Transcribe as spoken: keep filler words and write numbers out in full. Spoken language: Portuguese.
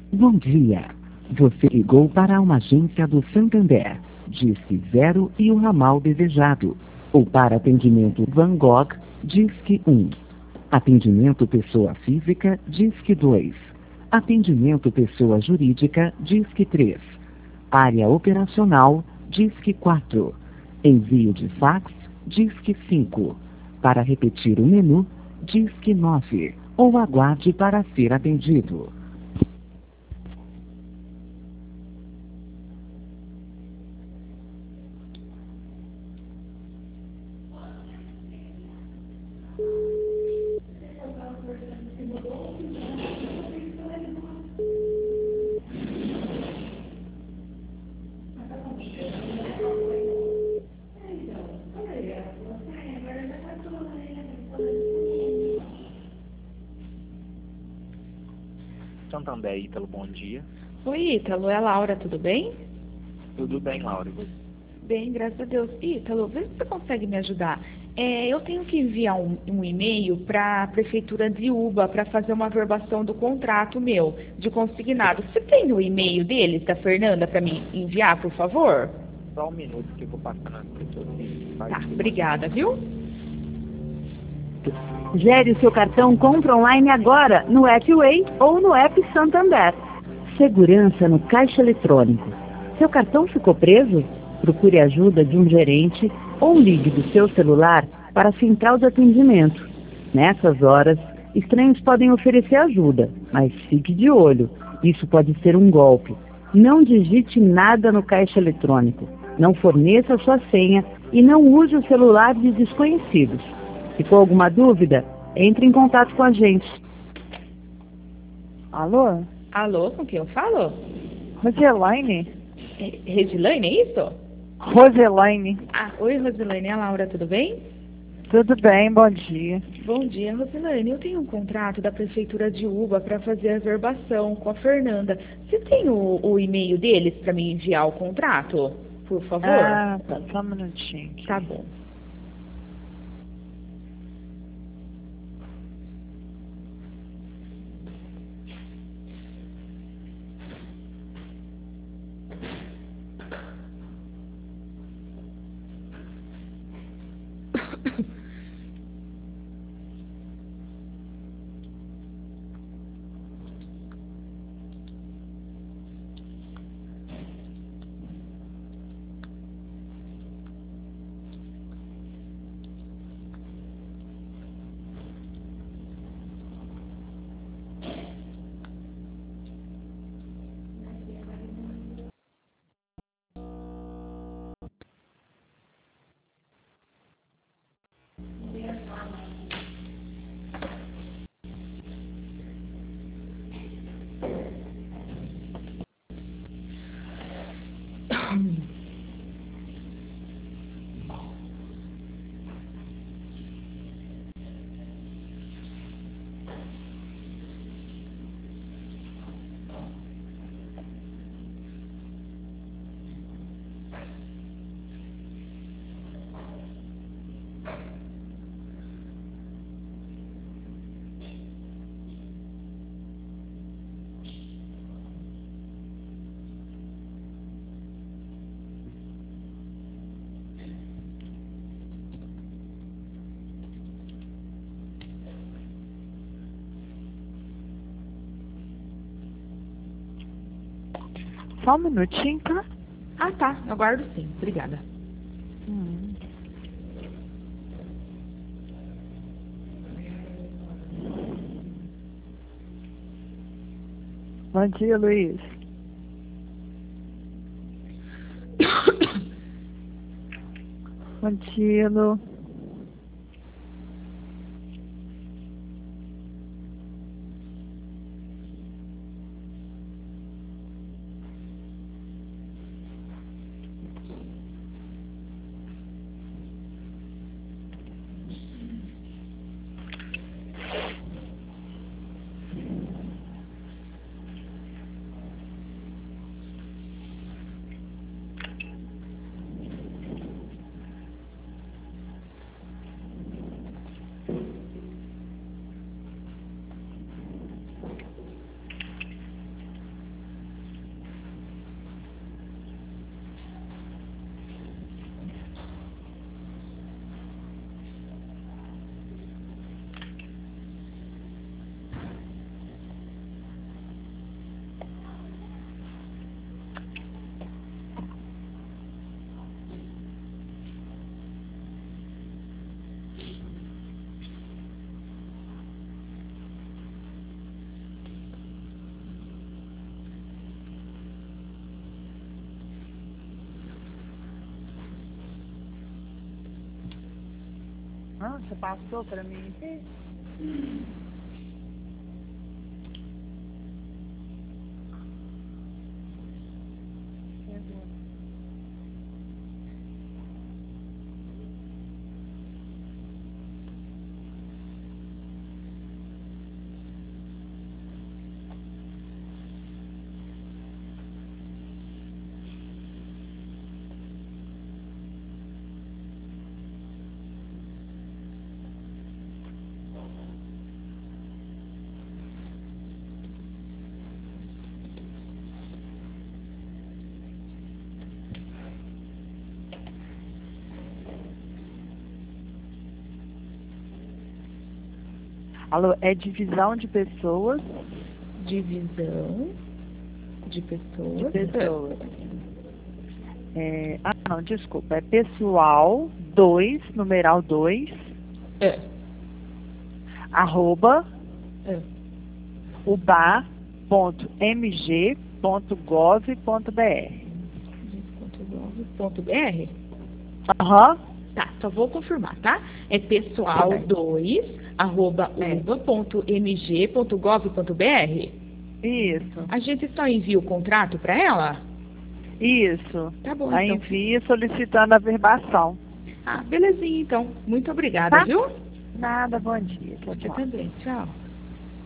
Bom dia. Você ligou para uma agência do Santander. Disque zero e o ramal desejado. Ou para atendimento Van Gogh, Disque um. Atendimento pessoa física, Disque dois. Atendimento pessoa jurídica, Disque três. Área operacional, Disque quatro. Envio de fax, Disque cinco. Para repetir o menu, Disque nove. Ou aguarde para ser atendido. Santander, Ítalo, bom dia. Oi, Ítalo, é a Laura, tudo bem? Tudo bem, Laura? Bem, graças a Deus. Ítalo, vê se você consegue me ajudar. É, eu tenho que enviar um, um e-mail para a Prefeitura de Uba para fazer uma averbação do contrato meu, de consignado. Você tem o e-mail deles, da Fernanda, para me enviar, por favor? Só um minuto que eu vou passar nas pessoas. Tá, obrigada, viu? Gere o seu cartão Compra Online agora no AppWay ou no app Santander. Segurança no caixa eletrônico. Seu cartão ficou preso? Procure a ajuda de um gerente ou ligue do seu celular para a central de atendimento. Nessas horas, estranhos podem oferecer ajuda, mas fique de olho. Isso pode ser um golpe. Não digite nada no caixa eletrônico. Não forneça sua senha e não use o celular de desconhecidos. Ficou alguma dúvida? Entre em contato com a gente. Alô? Alô, com quem eu falo? Roselaine? É, Regilaine, é isso? Roselaine. Ah, oi, Roselaine, é a Laura, tudo bem? Tudo bem, bom dia. Bom dia, Roselaine. Eu tenho um contrato da Prefeitura de Uba para fazer a verbação com a Fernanda. Você tem o, o e-mail deles para me enviar o contrato, por favor? Ah, tá, só um minutinho. Aqui. Tá bom. Só um minutinho, tá? Ah, tá. Eu aguardo sim. Obrigada. Hum. Bom dia, Luiz. Bom dia, Lu. Ah, você passou para mim? Alô, é divisão de pessoas. Divisão de pessoas. De pessoas. É, ah, não, desculpa. É pessoal dois, numeral dois, É. arroba, É. uba ponto m g ponto gov ponto b r. Ponto .br? Aham. Tá, só vou confirmar, tá? É pessoal dois, arroba É. uba ponto m g ponto gov ponto b r. Isso, A gente só envia o contrato para ela? isso. Tá bom, Aí então. envia solicitando a verbação. Ah, belezinha, então. Muito obrigada, Tá. viu? Nada, bom dia. Tchau, Você tchau. também. Tchau.